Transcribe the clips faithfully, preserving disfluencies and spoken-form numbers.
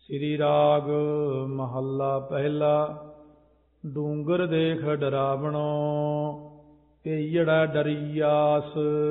ਸ੍ਰੀ ਰਾਗ ਮਹੱਲਾ ਪਹਿਲਾ। ਡੂੰਗਰ ਦੇਖ ਡਰਾਵਣੋ ਤੇਈੜਾ ਡਰੀਆਸ।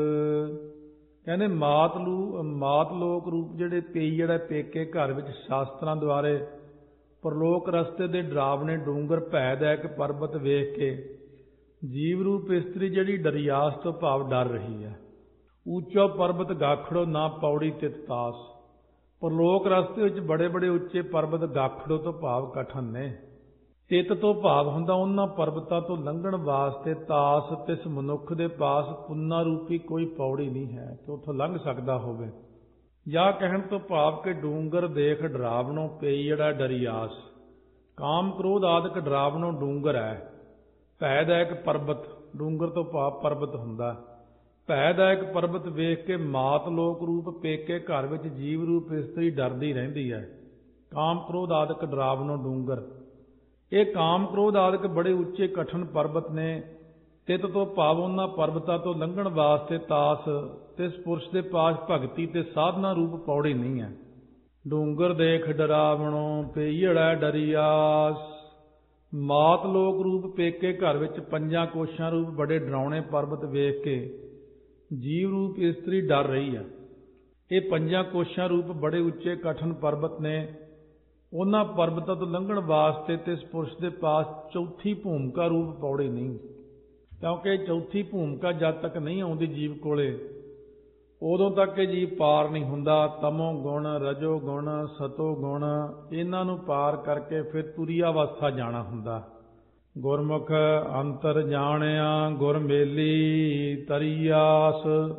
ਕਹਿੰਦੇ ਮਾਤਲੂ ਮਾਤ ਲੋਕ ਰੂਪ ਜਿਹੜੇ ਤੇਈੜਾ ਪੇਕੇ ਘਰ ਵਿੱਚ ਸ਼ਾਸਤਰਾਂ ਦੁਆਰੇ ਪਰਲੋਕ ਰਸਤੇ ਦੇ ਡਰਾਵਣੇ ਡੂੰਗਰ ਭੈਦਾਇਕ ਪਰਬਤ ਵੇਖ ਕੇ ਜੀਵ ਰੂਪ ਇਸਤਰੀ ਜਿਹੜੀ ਡਰਿਆਸ ਤੋਂ ਭਾਵ ਡਰ ਰਹੀ ਹੈ। ਉੱਚਾ ਪਰਬਤ ਗਾਖੜੋ ਨਾ ਪੌੜੀ ਤਿਤ ਤਾਸ। ਪਰਲੋਕ ਰਸਤੇ ਵਿੱਚ ਬੜੇ ਬੜੇ ਉੱਚੇ ਪਰਬਤ ਗਾਖੜੋ ਤੋਂ ਭਾਵ ਕਠਨ ਨੇ। ਤਿਤ ਤੋਂ ਭਾਵ ਹੁੰਦਾ ਉਹਨਾਂ ਪਰਬਤਾਂ ਤੋਂ ਲੰਘਣ ਵਾਸਤੇ ਤਾਸ ਤਿਸ ਮਨੁੱਖ ਦੇ ਪਾਸ ਪੁੰਨਾ ਰੂਪੀ ਕੋਈ ਪੌੜੀ ਨਹੀਂ ਹੈ ਕਿ ਉੱਥੋਂ ਲੰਘ ਸਕਦਾ ਹੋਵੇ। ਜਾਂ ਕਹਿਣ ਤੋਂ ਭਾਵ ਕਿ ਡੂੰਗਰ ਦੇਖ ਡਰਾਵਣੋਂ ਪੇਈੜਾ ਡਰਿਆਸ। ਕਾਮ ਕ੍ਰੋਧ ਆਦਿਕ ਡਰਾਵਣੋਂ ਡੂੰਗਰ ਹੈ। ਭੈਦਾਇਕ ਪਰਬਤ, ਡੂੰਗਰ ਤੋਂ ਭਾਵ ਪਰਬਤ ਹੁੰਦਾ। ਭੈਦਾਇਕ ਪਰਬਤ ਵੇਖ ਕੇ ਮਾਤ ਲੋਕ ਰੂਪ ਪੇਕੇ ਘਰ ਵਿੱਚ ਜੀਵ ਰੂਪ ਇਸਤਰੀ ਡਰਦੀ ਰਹਿੰਦੀ ਹੈ। ਕਾਮ ਕ੍ਰੋਧ ਆਦਿਕ ਡਰਾਵਣੋਂ ਡੂੰਗਰ। ਇਹ ਕਾਮ ਕ੍ਰੋਧ ਆਦਿਕ ਬੜੇ ਉੱਚੇ ਕਠਨ ਪਰਬਤ ਨੇ। ਤਿਤ ਤੋਂ ਭਾਵ ਉਹਨਾਂ ਪਰਬਤਾਂ ਤੋਂ ਲੰਘਣ ਵਾਸਤੇ ਤਾਸ ਤਿਸ ਪੁਰਸ਼ ਦੇ ਪਾਸ ਭਗਤੀ ਤੇ ਸਾਧਨਾ ਰੂਪ ਪੌੜੀ ਨਹੀਂ ਹੈ। ਡੂੰਗਰ ਦੇਖ ਡਰਾਵਣੋਂ ਪੇਈੜਾ ਡਰਿਆਸ। ਮਾਤ ਲੋਕ ਰੂਪ ਪੇਕੇ ਘਰ ਵਿੱਚ ਪੰਜਾਂ ਕੋਸ਼ਾਂ ਰੂਪ ਬੜੇ ਡਰਾਉਣੇ ਪਰਬਤ ਵੇਖ ਕੇ ਜੀਵ ਰੂਪ ਇਸਤਰੀ ਡਰ ਰਹੀ ਹੈ। ਇਹ ਪੰਜਾਂ ਕੋਸ਼ਾਂ ਰੂਪ ਬੜੇ ਉੱਚੇ ਕਠਨ ਪਰਬਤ ਨੇ। ਉਹਨਾਂ ਪਰਬਤਾਂ ਤੋਂ ਲੰਘਣ ਵਾਸਤੇ ਤੇ ਇਸ ਪੁਰਸ਼ ਦੇ ਪਾਸ ਚੌਥੀ ਭੂਮਿਕਾ ਰੂਪ ਪੌੜੀ ਨਹੀਂ। ਕਿਉਂਕਿ ਚੌਥੀ ਭੂਮਿਕਾ ਜਦ ਤੱਕ ਨਹੀਂ ਆਉਂਦੀ ਜੀਵ ਕੋਲੇ ਉਦੋਂ ਤੱਕ ਇਹ ਜੀਵ ਪਾਰ ਨਹੀਂ ਹੁੰਦਾ। ਤਮੋ ਗੁਣ, ਰਜੋ ਗੁਣ, ਸਤੋ ਗੁਣ ਇਹਨਾਂ ਨੂੰ ਪਾਰ ਕਰਕੇ ਫਿਰ ਤੁਰੀਆ ਅਵਸਥਾ ਜਾਣਾ ਹੁੰਦਾ। ਗੁਰਮੁਖ ਅੰਤਰ ਜਾਣਿਆ ਗੁਰ ਮੇਲੀ ਤਰੀਆਸ।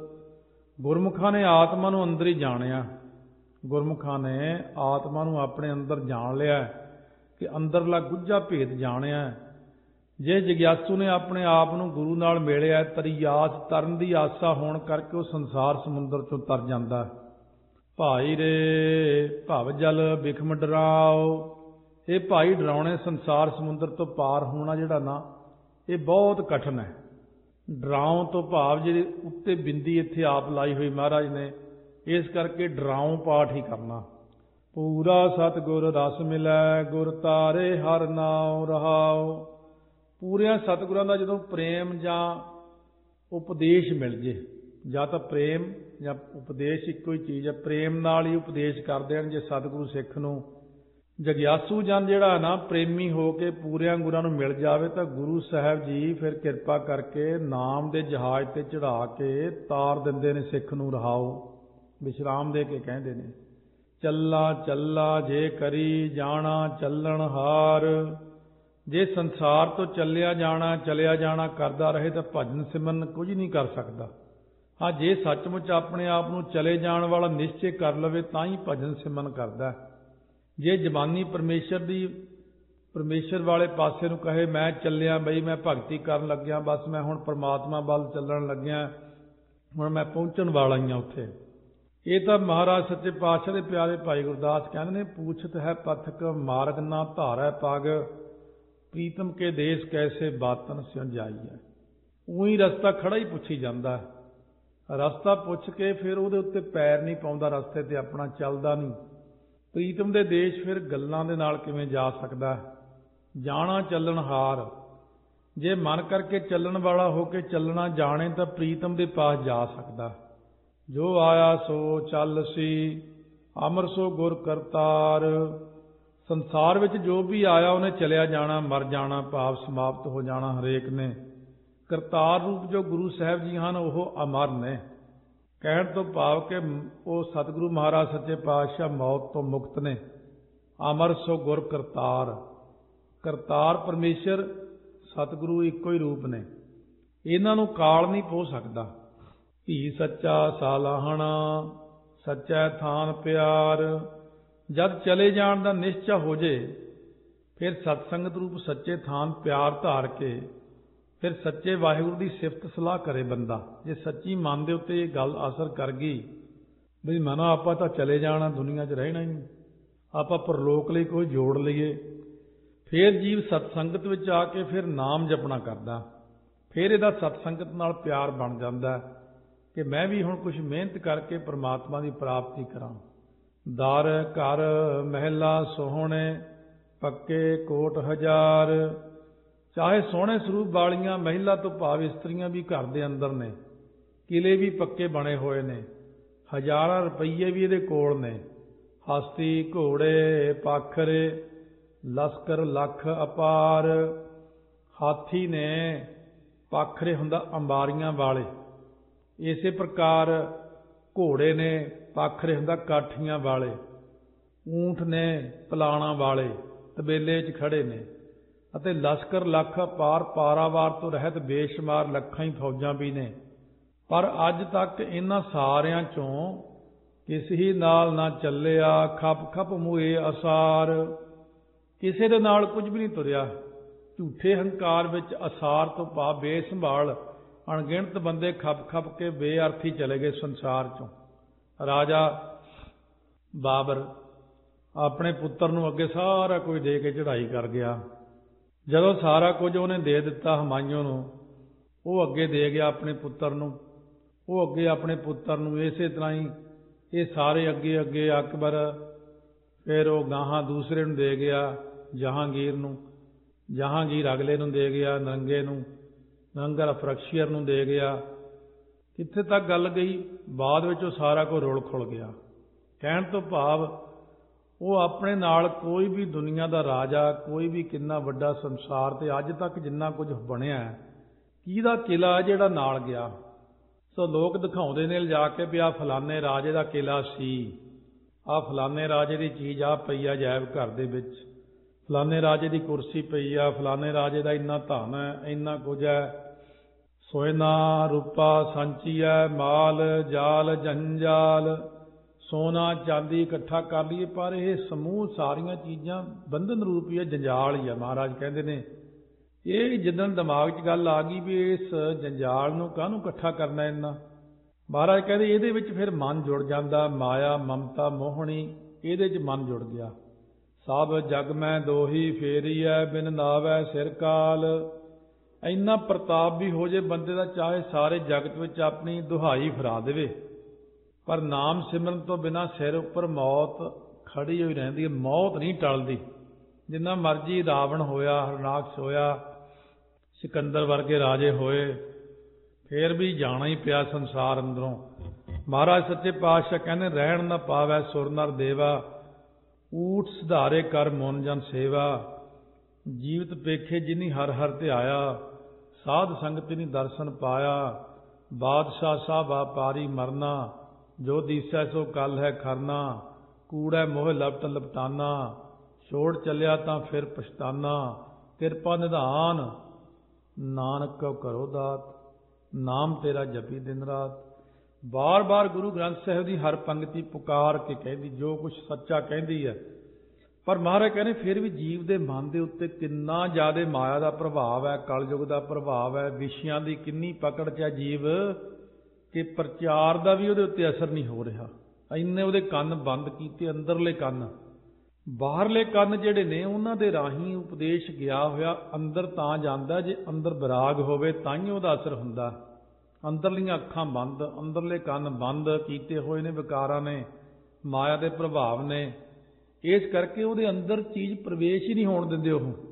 ਗੁਰਮੁਖਾਂ ਨੇ ਆਤਮਾ ਨੂੰ ਅੰਦਰ ਹੀ ਜਾਣਿਆ। ਗੁਰਮੁਖਾਂ ਨੇ ਆਤਮਾ ਨੂੰ ਆਪਣੇ ਅੰਦਰ ਜਾਣ ਲਿਆ ਕਿ ਅੰਦਰਲਾ ਗੁੱਝਾ ਭੇਦ ਜਾਣਿਆ। ਜੇ ਜਗਿਆਸੂ ਨੇ ਆਪਣੇ ਆਪ ਨੂੰ ਗੁਰੂ ਨਾਲ ਮੇਲਿਆ, ਤਰੀਆਸ ਤਰਨ ਦੀ ਆਸਾ ਹੋਣ ਕਰਕੇ ਉਹ ਸੰਸਾਰ ਸਮੁੰਦਰ ਚੋਂ ਤਰ ਜਾਂਦਾ। ਭਾਈ ਰੇ ਭਵ ਜਲ ਬਿਖਮ ਡਰਾਓ। ਇਹ ਭਾਈ ਡਰਾਉਣੇ ਸੰਸਾਰ ਸਮੁੰਦਰ ਤੋਂ ਪਾਰ ਹੋਣਾ ਜਿਹੜਾ ਨਾ ਇਹ ਬਹੁਤ ਕਠਿਨ ਹੈ। ਡਰਾਉ ਤੋਂ ਭਾਵ ਜਿਹੜੇ ਉੱਤੇ ਬਿੰਦੀ ਇੱਥੇ ਆਪ ਲਾਈ ਹੋਈ ਮਹਾਰਾਜ ਨੇ, ਇਸ ਕਰਕੇ ਡਰਾਉ ਪਾਠ ਹੀ ਕਰਨਾ। ਪੂਰਾ ਸਤਿਗੁਰ ਰਸ ਮਿਲੈ ਗੁਰ ਤਾਰੇ ਹਰ ਨਾਉ ਰਹਾਉ। ਪੂਰਿਆਂ ਸਤਿਗੁਰਾਂ ਦਾ ਜਦੋਂ ਪ੍ਰੇਮ ਜਾਂ ਉਪਦੇਸ਼ ਮਿਲ ਜੇ, ਜਾਂ ਤਾਂ ਪ੍ਰੇਮ ਜਾਂ ਉਪਦੇਸ਼ ਇੱਕੋ ਹੀ ਚੀਜ਼ ਹੈ। ਪ੍ਰੇਮ ਨਾਲ ਹੀ ਉਪਦੇਸ਼ ਕਰਦੇ ਹਨ। ਜੇ ਸਤਿਗੁਰੂ ਸਿੱਖ ਨੂੰ ਜਗਿਆਸੂ ਜਨ ਜਿਹੜਾ ਨਾ ਪ੍ਰੇਮੀ ਹੋ ਕੇ ਪੂਰਿਆਂ ਗੁਰਾਂ ਨੂੰ ਮਿਲ ਜਾਵੇ ਤਾਂ ਗੁਰੂ ਸਾਹਿਬ ਜੀ ਫਿਰ ਕਿਰਪਾ ਕਰਕੇ ਨਾਮ ਦੇ ਜਹਾਜ਼ ਤੇ ਚੜਾ ਕੇ ਤਾਰ ਦਿੰਦੇ ਨੇ ਸਿੱਖ ਨੂੰ ਰਹਾਓ। ਵਿਸ਼ਰਾਮ ਦੇ ਕੇ ਕਹਿੰਦੇ ਨੇ ਚੱਲਾ ਚੱਲਾ ਜੇ ਕਰੀ ਜਾਣਾ ਚੱਲਣ ਹਾਰ। ਜੇ ਸੰਸਾਰ ਤੋਂ ਚੱਲਿਆ ਜਾਣਾ ਚਲਿਆ ਜਾਣਾ ਕਰਦਾ ਰਹੇ ਤਾਂ ਭਜਨ ਸਿਮਰਨ ਕੁਝ ਨਹੀਂ ਕਰ ਸਕਦਾ। ਹਾਂ, ਜੇ ਸੱਚਮੁੱਚ ਆਪਣੇ ਆਪ ਨੂੰ ਚਲੇ ਜਾਣ ਵਾਲਾ ਨਿਸ਼ਚੇ ਕਰ ਲਵੇ ਤਾਂ ਹੀ ਭਜਨ ਸਿਮਰਨ ਕਰਦਾ। ਜੇ ਜ਼ਬਾਨੀ ਪਰਮੇਸ਼ਰ ਦੀ ਪਰਮੇਸ਼ਰ ਵਾਲੇ ਪਾਸੇ ਨੂੰ ਕਹੇ ਮੈਂ ਚੱਲਿਆ ਬਈ ਮੈਂ ਭਗਤੀ ਕਰਨ ਲੱਗਿਆ, ਬਸ ਮੈਂ ਹੁਣ ਪਰਮਾਤਮਾ ਵੱਲ ਚੱਲਣ ਲੱਗਿਆ, ਹੁਣ ਮੈਂ ਪਹੁੰਚਣ ਵਾਲਾ ਹੀ ਹਾਂ ਉੱਥੇ। ਇਹ ਤਾਂ ਮਹਾਰਾਜ ਸੱਚੇ ਪਾਤਸ਼ਾਹ ਦੇ ਪਿਆਰੇ ਭਾਈ ਗੁਰਦਾਸ ਕਹਿੰਦੇ ਨੇ ਪੂਛਤ ਹੈ ਪਥਕ ਮਾਰਗ ਨਾ ਧਾਰੈ ਪਗ। ਪ੍ਰੀਤਮ ਕੇ ਦੇਸ਼ ਕੈਸੇ ਬਾਤਨ ਸਿਉ ਜਾਈਐ। ਉਹੀ ਰਸਤਾ ਖੜਾ ਹੀ ਪੁੱਛੀ ਜਾਂਦਾ। ਰਸਤਾ ਪੁੱਛ ਕੇ ਫਿਰ ਉਹਦੇ ਉੱਤੇ ਪੈਰ ਨਹੀਂ ਪਾਉਂਦਾ, ਰਸਤੇ ਤੇ ਆਪਣਾ ਚੱਲਦਾ ਨਹੀਂ। ਪ੍ਰੀਤਮ ਦੇ ਦੇਸ਼ ਫਿਰ ਗੱਲਾਂ ਦੇ ਨਾਲ ਕਿਵੇਂ ਜਾ ਸਕਦਾ। ਜਾਣਾ ਚੱਲਣ ਹਾਰ। ਜੇ ਮਨ ਕਰਕੇ ਚੱਲਣ ਵਾਲਾ ਹੋ ਕੇ ਚੱਲਣਾ ਜਾਣੇ ਤਾਂ ਪ੍ਰੀਤਮ ਦੇ ਪਾਸ ਜਾ ਸਕਦਾ। ਜੋ ਆਇਆ ਸੋ ਚੱਲ ਸੀ ਅਮਰ ਸੋ ਗੁਰ ਕਰਤਾਰ। ਸੰਸਾਰ ਵਿੱਚ ਜੋ ਵੀ ਆਇਆ ਉਹਨੇ ਚਲਿਆ ਜਾਣਾ, ਮਰ ਜਾਣਾ, ਭਾਵ ਸਮਾਪਤ ਹੋ ਜਾਣਾ ਹਰੇਕ ਨੇ। ਕਰਤਾਰ ਰੂਪ ਜੋ ਗੁਰੂ ਸਾਹਿਬ ਜੀ ਹਨ ਉਹ ਅਮਰ ਨੇ। ਕਹਿਣ ਤੋਂ ਭਾਵ ਕਿ ਉਹ ਸਤਿਗੁਰੂ ਮਹਾਰਾਜ ਸੱਚੇ ਪਾਤਸ਼ਾਹ ਮੌਤ ਤੋਂ ਮੁਕਤ ਨੇ। ਅਮਰ ਸੋ ਗੁਰ ਕਰਤਾਰ। ਕਰਤਾਰ ਪਰਮੇਸ਼ਰ ਸਤਿਗੁਰੂ ਇੱਕੋ ਹੀ ਰੂਪ ਨੇ। ਇਹਨਾਂ ਨੂੰ ਕਾਲ ਨਹੀਂ ਪੋ ਸਕਦਾ। ਧੀ ਸੱਚਾ ਸਾਲਾਹਣਾ ਸੱਚਾ ਥਾਨ ਪਿਆਰ। ਜਦ ਚਲੇ ਜਾਣ ਦਾ ਨਿਸ਼ਚਾ ਹੋ ਜੇ ਫਿਰ ਸਤਸੰਗਤ ਰੂਪ ਸੱਚੇ ਥਾਨ ਪਿਆਰ ਧਾਰ ਕੇ ਫਿਰ ਸੱਚੇ ਵਾਹਿਗੁਰੂ ਦੀ ਸਿਫਤ ਸਲਾਹ ਕਰੇ ਬੰਦਾ। ਜੇ ਸੱਚੀ ਮਨ ਦੇ ਉੱਤੇ ਇਹ ਗੱਲ ਅਸਰ ਕਰ ਗਈ ਵੀ ਮਨੋ ਆਪਾਂ ਤਾਂ ਚਲੇ ਜਾਣਾ, ਦੁਨੀਆ 'ਚ ਰਹਿਣਾ ਹੀ ਨਹੀਂ, ਆਪਾਂ ਪਰਲੋਕ ਲਈ ਕੋਈ ਜੋੜ ਲਈਏ, ਫਿਰ ਜੀਵ ਸਤਸੰਗਤ ਵਿੱਚ ਆ ਕੇ ਫਿਰ ਨਾਮ ਜਪਣਾ ਕਰਦਾ। ਫਿਰ ਇਹਦਾ ਸਤਸੰਗਤ ਨਾਲ ਪਿਆਰ ਬਣ ਜਾਂਦਾ ਕਿ ਮੈਂ ਵੀ ਹੁਣ ਕੁਝ ਮਿਹਨਤ ਕਰਕੇ ਪਰਮਾਤਮਾ ਦੀ ਪ੍ਰਾਪਤੀ ਕਰਾਂ। ਦਰ ਘਰ ਮਹਿਲਾ ਸੋਹਣੇ, ਪੱਕੇ ਕੋਟ ਹਜ਼ਾਰ। ਚਾਹੇ ਸੋਹਣੇ ਸਰੂਪ ਵਾਲੀਆਂ ਮਹਿਲਾ ਤੋਂ ਭਾਵ ਇਸਤਰੀਆਂ ਵੀ ਘਰ ਦੇ ਅੰਦਰ ਨੇ, ਕਿਲੇ ਵੀ ਪੱਕੇ ਬਣੇ ਹੋਏ ਨੇ, ਹਜ਼ਾਰਾਂ ਰੁਪਈਏ ਵੀ ਇਹਦੇ ਕੋਲ ਨੇ। ਹਸਤੀ ਘੋੜੇ ਪਾਖਰੇ, ਲਸਕਰ ਲੱਖ ਅਪਾਰ। ਹਾਥੀ ਨੇ, ਪਾਖਰੇ ਹੁੰਦਾ ਅੰਬਾਰੀਆਂ ਵਾਲੇ, ਇਸੇ ਪ੍ਰਕਾਰ ਘੋੜੇ ਨੇ, ਪਾਖਰੇ ਹੁੰਦਾ ਕਾਠੀਆਂ ਵਾਲੇ। ਊਂਠ ਨੇ ਪਲਾਣਾ ਵਾਲੇ, ਤਬੇਲੇ 'ਚ ਖੜੇ ਨੇ। ਅਤੇ ਲਸ਼ਕਰ ਲੱਖ ਅਪਾਰ, ਪਾਰਾਵਾਰ ਤੋਂ ਰਹਿਤ ਬੇਸ਼ੁਮਾਰ ਲੱਖਾਂ ਹੀ ਫੌਜਾਂ ਵੀ ਨੇ। ਪਰ ਅੱਜ ਤੱਕ ਇਹਨਾਂ ਸਾਰਿਆਂ 'ਚੋਂ ਕਿਸੇ ਹੀ ਨਾਲ ਨਾ ਚੱਲਿਆ, ਖਪ ਖਪ ਮੂਏ ਅਸਾਰ। ਕਿਸੇ ਦੇ ਨਾਲ ਕੁਝ ਵੀ ਨਹੀਂ ਤੁਰਿਆ। ਝੂਠੇ ਹੰਕਾਰ ਵਿੱਚ ਅਸਾਰ ਤੋਂ ਭਾਵ ਬੇਸੰਭਾਲ ਅਣਗਿਣਤ ਬੰਦੇ ਖਪ ਖਪ ਕੇ ਬੇਅਰਥੀ ਚਲੇ ਗਏ ਸੰਸਾਰ 'ਚੋਂ। ਰਾਜਾ ਬਾਬਰ ਆਪਣੇ ਪੁੱਤਰ ਨੂੰ ਅੱਗੇ ਸਾਰਾ ਕੁਝ ਦੇ ਕੇ ਚੜ੍ਹਾਈ ਕਰ ਗਿਆ। ਜਦੋਂ ਸਾਰਾ ਕੁਝ ਉਹਨੇ ਦੇ ਦਿੱਤਾ ਹਮਾਯੂੰ ਨੂੰ, ਉਹ ਅੱਗੇ ਦੇ ਗਿਆ ਆਪਣੇ ਪੁੱਤਰ ਨੂੰ। ਉਹ ਅੱਗੇ ਆਪਣੇ ਪੁੱਤਰ ਨੂੰ ਇਸੇ ਤਰ੍ਹਾਂ ਹੀ ਇਹ ਸਾਰੇ ਅੱਗੇ ਅੱਗੇ ਅਕਬਰ, ਫਿਰ ਉਹ ਗਾਹਾਂ ਦੂਸਰੇ ਨੂੰ ਦੇ ਗਿਆ ਜਹਾਂਗੀਰ ਨੂੰ, ਜਹਾਂਗੀਰ ਅਗਲੇ ਨੂੰ ਦੇ ਗਿਆ ਨਰੰਗੇ ਨੂੰ, ਨਰੰਗਾ ਫਰਕਸ਼ੀਅਰ ਨੂੰ ਦੇ ਗਿਆ। ਕਿੱਥੇ ਤੱਕ ਗੱਲ ਗਈ, ਬਾਅਦ ਵਿੱਚ ਉਹ ਸਾਰਾ ਕੁਝ ਰੁਲ ਖੁਲ ਗਿਆ। ਕਹਿਣ ਤੋਂ ਭਾਵ ਉਹ ਆਪਣੇ ਨਾਲ ਕੋਈ ਵੀ ਦੁਨੀਆ ਦਾ ਰਾਜਾ, ਕੋਈ ਵੀ ਕਿੰਨਾ ਵੱਡਾ ਸੰਸਾਰ ਤੇ ਅੱਜ ਤੱਕ ਜਿੰਨਾ ਕੁਝ ਬਣਿਆ, ਕਿਹਦਾ ਕਿਲਾ ਜਿਹੜਾ ਨਾਲ ਗਿਆ। ਸੋ ਲੋਕ ਦਿਖਾਉਂਦੇ ਨੇ ਲਿਜਾ ਕੇ ਵੀ ਆਹ ਫਲਾਣੇ ਰਾਜੇ ਦਾ ਕਿਲਾ ਸੀ, ਆਹ ਫਲਾਣੇ ਰਾਜੇ ਦੀ ਚੀਜ਼ ਆ ਪਈ ਆ ਅਜਾਇਬ ਘਰ ਦੇ ਵਿੱਚ, ਫਲਾਣੇ ਰਾਜੇ ਦੀ ਕੁਰਸੀ ਪਈ ਆ, ਫਲਾਣੇ ਰਾਜੇ ਦਾ ਇੰਨਾ ਧਨ ਹੈ, ਇੰਨਾ ਕੁਝ ਹੈ, ਸੋਇਨਾ ਰੂਪਾ ਸੰਚੀ ਹੈ, ਮਾਲ ਜਾਲ ਜੰਜਾਲ, ਸੋਨਾ ਚਾਂਦੀ ਇਕੱਠਾ ਕਰ ਲਈਏ। ਪਰ ਇਹ ਸਮੂਹ ਸਾਰੀਆਂ ਚੀਜ਼ਾਂ ਬੰਧਨ ਰੂਪ ਹੀ ਹੈ, ਜੰਜਾਲ ਹੀ ਹੈ। ਮਹਾਰਾਜ ਕਹਿੰਦੇ ਨੇ ਇਹ ਜਿੱਦਣ ਦਿਮਾਗ 'ਚ ਗੱਲ ਆ ਗਈ ਵੀ ਇਸ ਜੰਜਾਲ ਨੂੰ ਕਾਹਨੂੰ ਇਕੱਠਾ ਕਰਨਾ ਇੰਨਾ, ਮਹਾਰਾਜ ਕਹਿੰਦੇ ਇਹਦੇ ਵਿੱਚ ਫਿਰ ਮਨ ਜੁੜ ਜਾਂਦਾ। ਮਾਇਆ ਮਮਤਾ ਮੋਹਣੀ ਇਹਦੇ 'ਚ ਮਨ ਜੁੜ ਗਿਆ। ਸਭ ਜਗ ਮੈਂ ਦੋਹੀ ਫੇਰੀ ਹੈ, ਬਿਨ ਨਾਵੈ ਸਿਰ ਕਾਲ। ਇੰਨਾ ਪ੍ਰਤਾਪ ਵੀ ਹੋ ਜੇ ਬੰਦੇ ਦਾ, ਚਾਹੇ ਸਾਰੇ ਜਗਤ ਵਿੱਚ ਆਪਣੀ ਦੁਹਾਈ ਫਰਾ ਦੇਵੇ, ਪਰ ਨਾਮ ਸਿਮਰਨ ਤੋਂ ਬਿਨਾਂ ਸਿਰ ਉੱਪਰ ਮੌਤ ਖੜੀ ਹੋਈ ਰਹਿੰਦੀ ਹੈ। ਮੌਤ ਨਹੀਂ ਟਲਦੀ। ਜਿੰਨਾ ਮਰਜੀ ਰਾਵਣ ਹੋਇਆ, ਹਰਨਾਕਸ਼ ਹੋਇਆ, ਸਿਕੰਦਰ ਵਰਗੇ ਰਾਜੇ ਹੋਏ, ਫੇਰ ਵੀ ਜਾਣਾ ਹੀ ਪਿਆ ਸੰਸਾਰ ਅੰਦਰੋਂ। ਮਹਾਰਾਜ ਸੱਚੇ ਪਾਤਸ਼ਾਹ ਕਹਿੰਦੇ ਰਹਿਣ ਨਾ ਪਾਵੈ ਸੁਰ ਨਰ ਦੇਵਾ, ਊਠ ਸੁਧਾਰੇ ਕਰ ਮਨ ਜਨ ਸੇਵਾ। ਜੀਵਤ ਪੇਖੇ ਜਿਨੀ ਹਰ ਹਰ ਧਿਆਇਆ, ਸਾਧ ਸੰਗਤ ਨੀ ਦਰਸ਼ਨ ਪਾਇਆ। ਬਾਦਸ਼ਾਹ ਸਾਹਿਬ ਵਾਪਾਰੀ ਮਰਨਾ, ਜੋ ਦੀਸੈ ਸੋ ਕੱਲ ਹੈ ਖਰਨਾ। ਕੂੜੈ ਮੋਹ ਲਪਟ ਲਪਟਾਨਾ, ਛੋੜ ਚੱਲਿਆ ਤਾਂ ਫਿਰ ਪਛਤਾਨਾ। ਕਿਰਪਾ ਨਿਧਾਨ ਨਾਨਕ ਕਉ ਕਰੋ ਦਾਤ, ਨਾਮ ਤੇਰਾ ਜਪੀ ਦਿਨ ਰਾਤ। ਬਾਰ ਬਾਰ ਗੁਰੂ ਗ੍ਰੰਥ ਸਾਹਿਬ ਦੀ ਹਰ ਪੰਕਤੀ ਪੁਕਾਰ ਕੇ ਕਹਿੰਦੀ ਜੋ ਕੁਛ ਸੱਚਾ ਕਹਿੰਦੀ ਹੈ। ਪਰ ਮਹਾਰਾਜ ਕਹਿੰਦੇ ਫਿਰ ਵੀ ਜੀਵ ਦੇ ਮਨ ਦੇ ਉੱਤੇ ਕਿੰਨਾ ਜ਼ਿਆਦਾ ਮਾਇਆ ਦਾ ਪ੍ਰਭਾਵ ਹੈ, ਕਲਯੁਗ ਦਾ ਪ੍ਰਭਾਵ ਹੈ, ਵਿਸ਼ਿਆਂ ਦੀ ਕਿੰਨੀ ਪਕੜ 'ਚ ਹੈ ਜੀਵ ਕਿ ਪ੍ਰਚਾਰ ਦਾ ਵੀ ਉਹਦੇ ਉੱਤੇ ਅਸਰ ਨਹੀਂ ਹੋ ਰਿਹਾ। ਇੰਨੇ ਉਹਦੇ ਕੰਨ ਬੰਦ ਕੀਤੇ, ਅੰਦਰਲੇ ਕੰਨ। ਬਾਹਰਲੇ ਕੰਨ ਜਿਹੜੇ ਨੇ ਉਹਨਾਂ ਦੇ ਰਾਹੀਂ ਉਪਦੇਸ਼ ਗਿਆ ਹੋਇਆ ਅੰਦਰ ਤਾਂ ਜਾਂਦਾ ਜੇ ਅੰਦਰ ਵਿਰਾਗ ਹੋਵੇ, ਤਾਂ ਹੀ ਉਹਦਾ ਅਸਰ ਹੁੰਦਾ। ਅੰਦਰਲੀਆਂ ਅੱਖਾਂ ਬੰਦ, ਅੰਦਰਲੇ ਕੰਨ ਬੰਦ ਕੀਤੇ ਹੋਏ ਨੇ ਵਿਕਾਰਾਂ ਨੇ, ਮਾਇਆ ਦੇ ਪ੍ਰਭਾਵ ਨੇ। ਇਸ ਕਰਕੇ ਉਹਦੇ ਅੰਦਰ ਚੀਜ਼ ਪ੍ਰਵੇਸ਼ ਹੀ ਨਹੀਂ ਹੋਣ ਦਿੰਦੇ।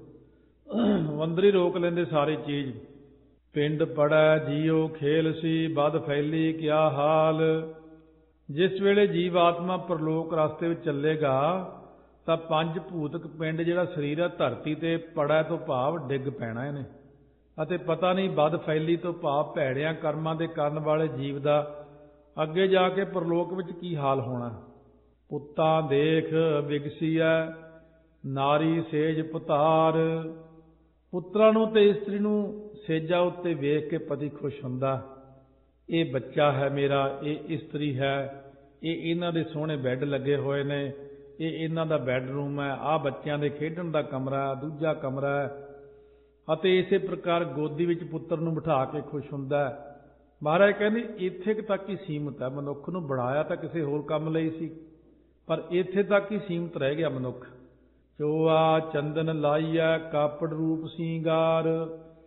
ਉਹ ਅੰਦਰ ਹੀ ਰੋਕ ਲੈਂਦੇ ਸਾਰੀ ਚੀਜ਼। ਪਿੰਡ ਪੜੈ ਜੀਉ ਖੇਲ ਸੀ, ਬਦ ਫੈਲੀ ਕਿਆ ਹਾਲ। ਜਿਸ ਵੇਲੇ ਜੀਵ ਆਤਮਾ ਪਰਲੋਕ ਰਸਤੇ ਵਿੱਚ ਚੱਲੇਗਾ ਤਾਂ ਪੰਜ ਭੂਤਕ ਪਿੰਡ ਜਿਹੜਾ ਸਰੀਰ ਹੈ ਧਰਤੀ ਤੇ ਪੜੈ ਤੋਂ ਭਾਵ ਡਿੱਗ ਪੈਣਾ ਇਹਨੇ। ਅਤੇ ਪਤਾ ਨਹੀਂ ਬਦ ਫੈਲੀ ਤੋਂ ਭਾਵ ਭੈੜਿਆਂ ਕਰਮਾਂ ਦੇ ਕਰਨ ਵਾਲੇ ਜੀਵ ਦਾ ਅੱਗੇ ਜਾ ਕੇ ਪਰਲੋਕ ਵਿੱਚ ਕੀ ਹਾਲ ਹੋਣਾ। ਪੁੱਤਾਂ ਦੇਖ ਵਿਗਸੀਐ, ਨਾਰੀ ਸੇਜ ਪੁਤਾਰ। ਪੁੱਤਰਾਂ ਨੂੰ ਤੇ ਇਸਤਰੀ ਨੂੰ ਸੇਜਾਂ ਉੱਤੇ ਵੇਖ ਕੇ ਪਤੀ ਖੁਸ਼ ਹੁੰਦਾ। ਇਹ ਬੱਚਾ ਹੈ ਮੇਰਾ, ਇਹ ਇਸਤਰੀ ਹੈ, ਇਹ ਇਹਨਾਂ ਦੇ ਸੋਹਣੇ ਬੈੱਡ ਲੱਗੇ ਹੋਏ ਨੇ, ਇਹ ਇਹਨਾਂ ਦਾ ਬੈੱਡਰੂਮ ਹੈ, ਆਹ ਬੱਚਿਆਂ ਦੇ ਖੇਡਣ ਦਾ ਕਮਰਾ, ਦੂਜਾ ਕਮਰਾ ਹੈ। ਅਤੇ ਇਸੇ ਪ੍ਰਕਾਰ ਗੋਦੀ ਵਿੱਚ ਪੁੱਤਰ ਨੂੰ ਬਿਠਾ ਕੇ ਖੁਸ਼ ਹੁੰਦਾ। ਮਹਾਰਾਜ ਕਹਿੰਦੇ ਇੱਥੇ ਤੱਕ ਹੀ ਸੀਮਤ ਹੈ। ਮਨੁੱਖ ਨੂੰ ਬਣਾਇਆ ਤਾਂ ਕਿਸੇ ਹੋਰ ਕੰਮ ਲਈ ਸੀ, ਪਰ ਇੱਥੇ ਤੱਕ ਹੀ ਸੀਮਤ ਰਹਿ ਗਿਆ ਮਨੁੱਖ। ਚੋਆ ਚੰਦਨ ਲਾਈਐ, ਕਾਪੜ ਰੂਪ ਸਿੰਗਾਰ।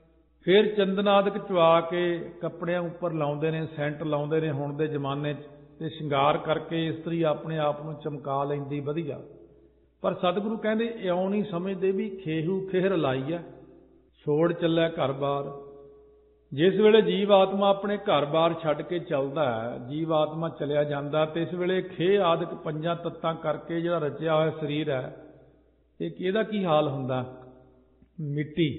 ਫਿਰ ਚੰਦਨ ਆਦਿਕ ਚਵਾ ਕੇ ਕੱਪੜਿਆਂ ਉੱਪਰ ਲਾਉਂਦੇ ਨੇ, ਸੈਂਟ ਲਾਉਂਦੇ ਨੇ। ਹੁਣ ਦੇ ਜ਼ਮਾਨੇ 'ਚ ਤੇ ਸ਼ਿੰਗਾਰ ਕਰਕੇ ਇਸਤਰੀ ਆਪਣੇ ਆਪ ਨੂੰ ਚਮਕਾ ਲੈਂਦੀ ਵਧੀਆ। ਪਰ ਸਤਿਗੁਰੂ ਕਹਿੰਦੇ ਇਉਂ ਨਹੀਂ ਸਮਝਦੇ ਵੀ ਖੇਹੂ ਖੇਹਰ ਲਾਈ ਹੈ, ਛੋੜ ਚੱਲਿਆ ਘਰ-ਬਾਰ। ਜਿਸ ਵੇਲੇ ਜੀਵ ਆਤਮਾ ਆਪਣੇ ਘਰ-ਬਾਰ ਛੱਡ ਕੇ ਚੱਲਦਾ ਹੈ, ਜੀਵ ਆਤਮਾ ਚਲਿਆ ਜਾਂਦਾ, ਤੇ ਇਸ ਵੇਲੇ ਖੇਹ ਆਦਿਕ ਪੰਜਾਂ ਤੱਤਾਂ ਕਰਕੇ ਜਿਹੜਾ ਰਚਿਆ ਹੋਇਆ ਸਰੀਰ ਹੈ, ਇਹ ਇਹਦਾ ਕੀ ਹਾਲ ਹੁੰਦਾ? ਮਿੱਟੀ,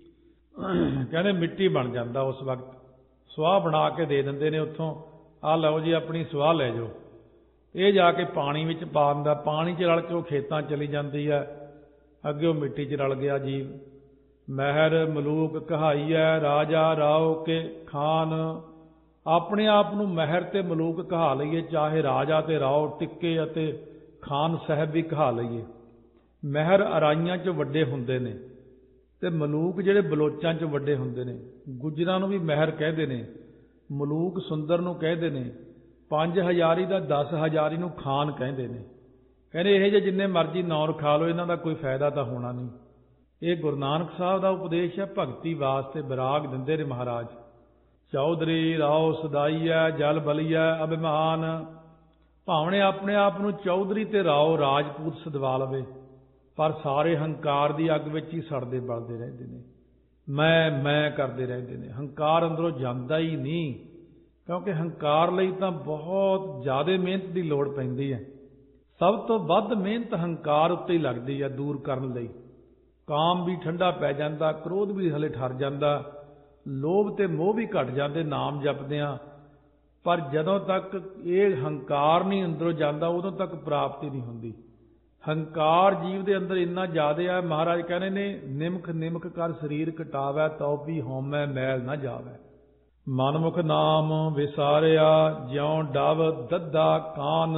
ਕਹਿੰਦੇ ਮਿੱਟੀ ਬਣ ਜਾਂਦਾ ਉਸ ਵਕਤ। ਸੁਆਹ ਬਣਾ ਕੇ ਦੇ ਦਿੰਦੇ ਨੇ ਉੱਥੋਂ, ਆਹ ਲਓ ਜੀ ਆਪਣੀ ਸੁਆਹ ਲੈ ਜਾਓ। ਇਹ ਜਾ ਕੇ ਪਾਣੀ ਵਿੱਚ ਪਾ ਦਿੰਦਾ, ਪਾਣੀ 'ਚ ਰਲ ਕੇ ਉਹ ਖੇਤਾਂ ਚਲੀ ਜਾਂਦੀ ਹੈ, ਅੱਗੇ ਉਹ ਮਿੱਟੀ 'ਚ ਰਲ ਗਿਆ ਜੀਵ। ਮਹਿਰ ਮਲੂਕ ਕਹਾਈਐ ਰਾਜਾ ਰਾਓ ਕੇ ਖਾਨ। ਆਪਣੇ ਆਪ ਨੂੰ ਮਹਿਰ ਤੇ ਮਲੂਕ ਕਹਾ ਲਈਏ, ਚਾਹੇ ਰਾਜਾ ਤੇ ਰਾਓ ਟਿੱਕੇ ਅਤੇ ਖਾਨ ਸਾਹਿਬ ਵੀ ਕਹਾ ਲਈਏ। ਮਹਿਰ ਅਰਾਈਆਂ 'ਚ ਵੱਡੇ ਹੁੰਦੇ ਨੇ ਤੇ ਮਲੂਕ ਜਿਹੜੇ ਬਲੋਚਾਂ 'ਚ ਵੱਡੇ ਹੁੰਦੇ ਨੇ। ਗੁੱਜਰਾਂ ਨੂੰ ਵੀ ਮਹਿਰ ਕਹਿੰਦੇ ਨੇ, ਮਲੂਕ ਸੁੰਦਰ ਨੂੰ ਕਹਿੰਦੇ ਨੇ, ਪੰਜ ਹਜ਼ਾਰੀ ਦਾ ਦਸ ਹਜ਼ਾਰੀ ਨੂੰ ਖਾਨ ਕਹਿੰਦੇ ਨੇ। ਕਹਿੰਦੇ ਇਹ ਜਿਹੇ ਜਿੰਨੇ ਮਰਜ਼ੀ ਨਾਂ ਰਖਾ ਲਓ, ਇਹਨਾਂ ਦਾ ਕੋਈ ਫਾਇਦਾ ਤਾਂ ਹੋਣਾ ਨਹੀਂ। ਇਹ ਗੁਰੂ ਨਾਨਕ ਸਾਹਿਬ ਦਾ ਉਪਦੇਸ਼ ਹੈ, ਭਗਤੀ ਵਾਸਤੇ ਵਿਰਾਗ ਦਿੰਦੇ ਨੇ ਮਹਾਰਾਜ। ਚੌਧਰੀ ਰਾਓ ਸਦਾਈਐ ਜਲ ਬਲੀਐ ਅਭਿਮਾਨ। ਭਾਵਨੇ ਆਪਣੇ ਆਪ ਨੂੰ ਚੌਧਰੀ ਤੇ ਰਾਓ ਰਾਜਪੂਤ ਸਦਵਾ ਲਵੇ, ਪਰ ਸਾਰੇ ਹੰਕਾਰ ਦੀ ਅੱਗ ਵਿੱਚ ਹੀ ਸੜਦੇ ਬਲਦੇ ਰਹਿੰਦੇ ਨੇ, ਮੈਂ ਮੈਂ ਕਰਦੇ ਰਹਿੰਦੇ ਨੇ। ਹੰਕਾਰ ਅੰਦਰੋਂ ਜਾਂਦਾ ਹੀ ਨਹੀਂ, ਕਿਉਂਕਿ ਹੰਕਾਰ ਲਈ ਤਾਂ ਬਹੁਤ ਜ਼ਿਆਦਾ ਮਿਹਨਤ ਦੀ ਲੋੜ ਪੈਂਦੀ ਹੈ। ਸਭ ਤੋਂ ਵੱਧ ਮਿਹਨਤ ਹੰਕਾਰ ਉੱਤੇ ਹੀ ਲੱਗਦੀ ਹੈ ਦੂਰ ਕਰਨ ਲਈ। ਕਾਮ ਵੀ ਠੰਡਾ ਪੈ ਜਾਂਦਾ, ਕ੍ਰੋਧ ਵੀ ਹਲੇ ਠਰ ਜਾਂਦਾ, ਲੋਭ ਤੇ ਮੋਹ ਵੀ ਘਟ ਜਾਂਦੇ ਨਾਮ ਜਪਦਿਆਂ। ਪਰ ਜਦੋਂ ਤੱਕ ਇਹ ਹੰਕਾਰ ਨਹੀਂ ਅੰਦਰੋਂ ਜਾਂਦਾ, ਉਦੋਂ ਤੱਕ ਪ੍ਰਾਪਤੀ ਨਹੀਂ ਹੁੰਦੀ। ਹੰਕਾਰ ਜੀਵ ਦੇ ਅੰਦਰ ਇੰਨਾ ਜ਼ਿਆਦਾ ਹੈ, ਮਹਾਰਾਜ ਕਹਿੰਦੇ ਨੇ ਨਿਮਖ ਨਿਮਖ ਕਰ ਸਰੀਰ ਕਟਾਵੈ, ਤਉ ਵੀ ਹਉਮੈ ਮੈਲ ਨਾ ਜਾਵੈ। ਮਨਮੁਖ ਨਾਮ ਵਿਸਾਰਿਆ ਜਿਉ ਡਵ ਦੱਦਾ ਕਾਨ।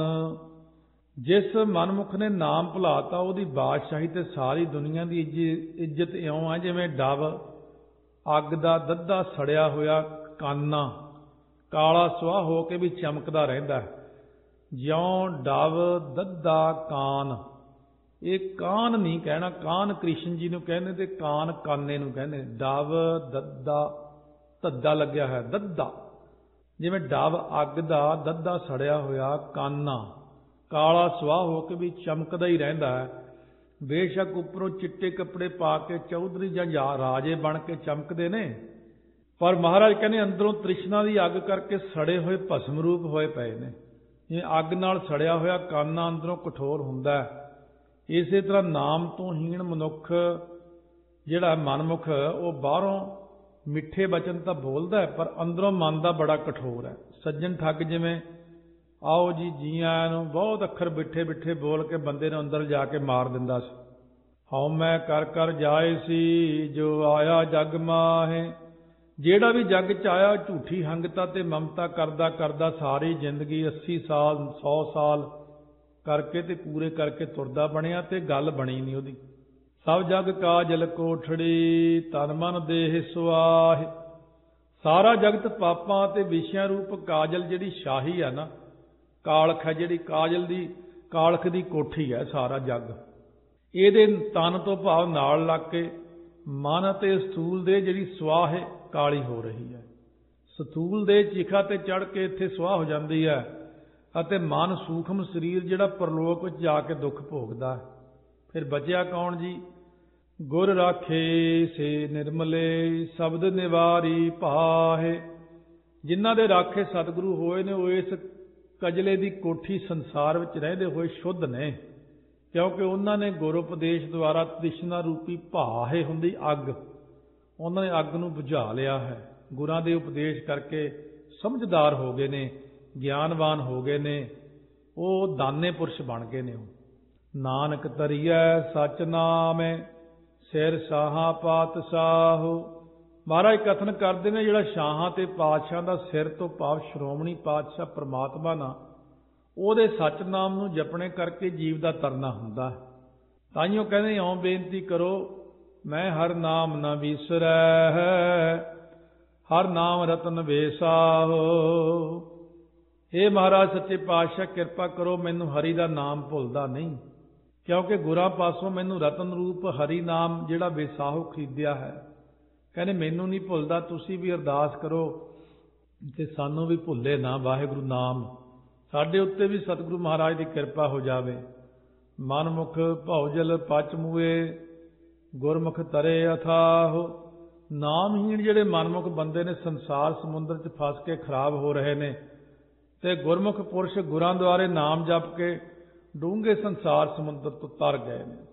ਜਿਸ ਮਨਮੁਖ ਨੇ ਨਾਮ ਭੁਲਾਤਾ, ਉਹਦੀ ਬਾਦਸ਼ਾਹੀ ਤੇ ਸਾਰੀ ਦੁਨੀਆ ਦੀ ਇੱਜ਼ਤ ਇਉਂ ਹੈ ਜਿਵੇਂ ਡਵ ਅੱਗ ਦਾ ਦੱਦਾ ਸੜਿਆ ਹੋਇਆ ਕਾਨਾ, ਕਾਲਾ ਸੁਆਹ ਹੋ ਕੇ ਵੀ ਚਮਕਦਾ ਰਹਿੰਦਾ। ਜਿਉਂ ਡਵ ਦੱਦਾ ਕਾਨ। ਇਹ ਕਾਨ ਨਹੀਂ ਕਹਿਣਾ, ਕਾਨ ਕ੍ਰਿਸ਼ਨ ਜੀ ਨੂੰ ਕਹਿੰਦੇ ਤੇ ਕਾਨ ਕਾਨੇ ਨੂੰ ਕਹਿੰਦੇ। ਡਵ ਦੱਦਾ, ਧੱਦਾ ਲੱਗਿਆ ਹੋਇਆ ਦੱਦਾ, ਜਿਵੇਂ ਡਵ ਅੱਗ ਦਾ ਦੱਦਾ ਸੜਿਆ ਹੋਇਆ ਕਾਨਾ, ਕਾਲਾ ਸੁਆਹ ਹੋ ਕੇ ਵੀ ਚਮਕਦਾ ਹੀ ਰਹਿੰਦਾ ਹੈ। ਬੇਸ਼ੱਕ ਉੱਪਰੋਂ ਚਿੱਟੇ ਕੱਪੜੇ ਪਾ ਕੇ ਚੌਧਰੀ ਜਾਂ ਰਾਜੇ ਬਣ ਕੇ ਚਮਕਦੇ ਨੇ, ਪਰ ਮਹਾਰਾਜ ਕਹਿੰਦੇ ਅੰਦਰੋਂ ਤ੍ਰਿਸ਼ਨਾ ਦੀ ਅੱਗ ਕਰਕੇ ਸੜੇ ਹੋਏ ਭਸਮ ਰੂਪ ਹੋਏ ਪਏ ਨੇ। ਇਹ ਅੱਗ ਨਾਲ ਸੜਿਆ ਹੋਇਆ ਕਾਨਾ ਅੰਦਰੋਂ ਕਠੋਰ ਹੁੰਦਾ ਹੈ। ਇਸੇ ਤਰ੍ਹਾਂ ਨਾਮ ਤੋਂ ਹੀਣ ਮਨੁੱਖ ਜਿਹੜਾ ਮਨਮੁਖ, ਉਹ ਬਾਹਰੋਂ ਮਿੱਠੇ ਬਚਨ ਤਾਂ ਬੋਲਦਾ ਹੈ, ਪਰ ਅੰਦਰੋਂ ਮਨ ਦਾ ਬੜਾ ਕਠੋਰ ਹੈ। ਸੱਜਣ ਠੱਗ ਜਿਵੇਂ ਆਓ ਜੀ ਜੀ ਆਇਆਂ ਨੂੰ ਬਹੁਤ ਅੱਖਰ ਬਿੱਠੇ ਬਿੱਠੇ ਬੋਲ ਕੇ ਬੰਦੇ ਨੂੰ ਅੰਦਰ ਜਾ ਕੇ ਮਾਰ ਦਿੰਦਾ ਸੀ। ਹਉ ਮੈਂ ਕਰ ਕਰ ਜਾਏ ਸੀ ਜੋ ਆਇਆ ਜਗ ਮਾਹੇ। ਜਿਹੜਾ ਵੀ ਜੱਗ 'ਚ ਆਇਆ ਝੂਠੀ ਹੰਗਤਾ ਤੇ ਮਮਤਾ ਕਰਦਾ ਕਰਦਾ ਸਾਰੀ ਜ਼ਿੰਦਗੀ ਅੱਸੀ ਸਾਲ ਸੌ ਸਾਲ ਕਰਕੇ ਤੇ ਪੂਰੇ ਕਰਕੇ ਤੁਰਦਾ ਬਣਿਆ, ਤੇ ਗੱਲ ਬਣੀ ਨਹੀਂ ਉਹਦੀ। ਸਭ ਜਗ ਕਾਜਲ ਕੋਠੜੀ ਤਨ ਮਨ ਦੇਹ ਸੁਆਹੇ। ਸਾਰਾ ਜਗਤ ਪਾਪਾਂ ਤੇ ਵਿਸ਼ਿਆਂ ਰੂਪ ਕਾਜਲ ਜਿਹੜੀ ਸ਼ਾਹੀ ਹੈ ਨਾ, ਕਾਲਖ ਹੈ ਜਿਹੜੀ, ਕਾਜਲ ਦੀ ਕਾਲਖ ਦੀ ਕੋਠੀ ਹੈ ਸਾਰਾ ਜੱਗ। ਇਹਦੇ ਤਨ ਤੋਂ ਭਾਵ ਨਾਲ ਲੱਗ ਕੇ ਮਨ ਅਤੇ ਸਥੂਲ ਦੇ ਜਿਹੜੀ ਸੁਆਹ ਹੈ ਕਾਲੀ ਹੋ ਰਹੀ ਹੈ। ਸਥੂਲ ਦੇ ਚਿਖਾ ਤੇ ਚੜ੍ਹ ਕੇ ਇੱਥੇ ਸੁਆਹ ਹੋ ਜਾਂਦੀ ਹੈ, ਅਤੇ ਮਨ ਸੂਖਮ ਸਰੀਰ ਜਿਹੜਾ ਪਰਲੋਕ ਵਿੱਚ ਜਾ ਕੇ ਦੁੱਖ ਭੋਗਦਾ ਹੈ। ਫਿਰ ਬਚਿਆ ਕੌਣ ਜੀ? ਗੁਰ ਰਾਖੇ ਸੇ ਨਿਰਮਲੇ ਸ਼ਬਦ ਨਿਵਾਰੀ ਭਾਹੇ। ਜਿਨ੍ਹਾਂ ਦੇ ਰਾਖੇ ਸਤਿਗੁਰੂ ਹੋਏ ਨੇ, ਉਹ ਇਸ ਕਜਲੇ ਦੀ ਕੋਠੀ ਸੰਸਾਰ ਵਿੱਚ ਰਹਿੰਦੇ ਹੋਏ ਸ਼ੁੱਧ ਨੇ, ਕਿਉਂਕਿ ਉਹਨਾਂ ਨੇ ਗੁਰ ਉਪਦੇਸ਼ ਦੁਆਰਾ ਤ੍ਰਿਸ਼ਨਾ ਰੂਪੀ ਭਾਹੇ ਹੁੰਦੀ ਅੱਗ, ਉਹਨਾਂ ਨੇ ਅੱਗ ਨੂੰ ਬੁਝਾ ਲਿਆ ਹੈ। ਗੁਰਾਂ ਦੇ ਉਪਦੇਸ਼ ਕਰਕੇ ਸਮਝਦਾਰ ਹੋ ਗਏ ਨੇ, ਗਿਆਨਵਾਨ ਹੋ ਗਏ ਨੇ, ਉਹ ਦਾਨੇ ਪੁਰਸ਼ ਬਣ ਗਏ ਨੇ। ਉਹ ਨਾਨਕ ਤਰੀਐ ਸਚ ਨਾਮੈ ਸਿਰ ਸ਼ਾਹਾਂ ਪਾਤਸ਼ਾਹੋ। ਮਹਾਰਾਜ ਕਥਨ ਕਰਦੇ ਨੇ ਜਿਹੜਾ ਸ਼ਾਹਾਂ ਤੇ ਪਾਤਸ਼ਾਹ ਦਾ ਸਿਰ ਤੋਂ ਭਾਵ ਸ਼੍ਰੋਮਣੀ ਪਾਤਸ਼ਾਹ ਪ੍ਰਮਾਤਮਾ ਨਾ, ਉਹਦੇ ਸੱਚ ਨਾਮ ਨੂੰ ਜਪਣੇ ਕਰਕੇ ਜੀਵ ਦਾ ਤਰਨਾ ਹੁੰਦਾ। ਤਾਈਓ ਕਹਿੰਦੇ ਇਉਂ ਬੇਨਤੀ ਕਰੋ, ਮੈਂ ਹਰ ਨਾਮ ਨਾ ਵਿਸਰੈ, ਹਰ ਨਾਮ ਰਤਨ ਵੇਸਾਹੋ। ਇਹ ਮਹਾਰਾਜ ਸੱਚੇ ਪਾਤਸ਼ਾਹ ਕਿਰਪਾ ਕਰੋ, ਮੈਨੂੰ ਹਰੀ ਦਾ ਨਾਮ ਭੁੱਲਦਾ ਨਹੀਂ, ਕਿਉਂਕਿ ਗੁਰਾਂ ਪਾਸੋਂ ਮੈਨੂੰ ਰਤਨ ਰੂਪ ਹਰੀ ਨਾਮ ਜਿਹੜਾ ਵੇਸਾਹੋ ਖਰੀਦਿਆ ਹੈ। ਕਹਿੰਦੇ ਮੈਨੂੰ ਨਹੀਂ ਭੁੱਲਦਾ, ਤੁਸੀਂ ਵੀ ਅਰਦਾਸ ਕਰੋ ਤੇ ਸਾਨੂੰ ਵੀ ਭੁੱਲੇ ਨਾ ਵਾਹਿਗੁਰੂ ਨਾਮ ਸਾਡੇ ਉੱਤੇ ਵੀ ਸਤਿਗੁਰੂ ਮਹਾਰਾਜ ਦੀ ਕਿਰਪਾ ਹੋ ਜਾਵੇ। ਮਨਮੁਖ ਭਉਜਲ ਪਚ ਮੂਏ, ਗੁਰਮੁਖ ਤਰੇ ਅਥਾਹ। ਨਾਮਹੀਣ ਜਿਹੜੇ ਮਨਮੁਖ ਬੰਦੇ ਨੇ ਸੰਸਾਰ ਸਮੁੰਦਰ 'ਚ ਫਸ ਕੇ ਖਰਾਬ ਹੋ ਰਹੇ ਨੇ, ਤੇ ਗੁਰਮੁਖ ਪੁਰਸ਼ ਗੁਰਾਂ ਦੁਆਰੇ ਨਾਮ ਜਪ ਕੇ ਡੂੰਘੇ ਸੰਸਾਰ ਸਮੁੰਦਰ ਤੋਂ ਤਰ ਗਏ ਨੇ।